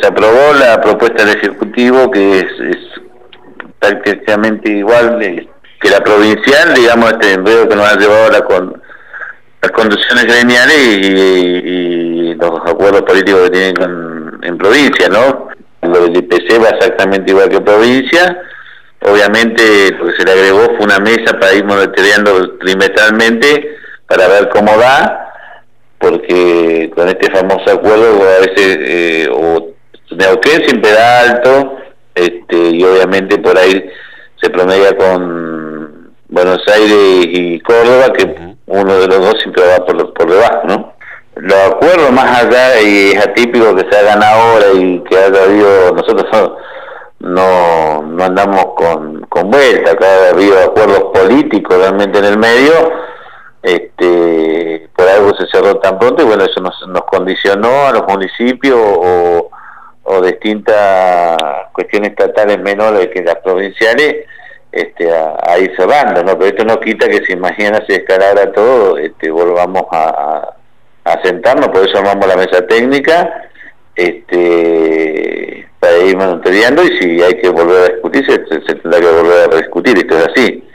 se aprobó la propuesta del Ejecutivo, que es prácticamente igual que la provincial, digamos, este enredo que nos ha llevado ahora con las conducciones gremiales y los acuerdos políticos que tienen en provincia, ¿no? Lo del IPC va exactamente igual que provincia. Obviamente lo que se le agregó fue una mesa para ir monitoreando trimestralmente para ver cómo va, porque con este famoso acuerdo a veces Neuquén siempre da alto, y obviamente por ahí se promedia con Buenos Aires y Córdoba, que uno de los dos siempre va por debajo, ¿no? Los acuerdos más allá, y es atípico que se hagan ahora y que haya habido, nosotros no andamos con vuelta, acá ha habido acuerdos políticos realmente en el medio, por algo se cerró tan pronto, y bueno, eso nos condicionó a los municipios o distintas cuestiones estatales menores que las provinciales, a ir cerrando, ¿no? Pero esto no quita que si mañana se descalabra todo, volvamos a sentarnos, por eso armamos la mesa técnica, para ir monitoreando, y si hay que volver a discutir, se tendrá que volver a discutir, esto es así.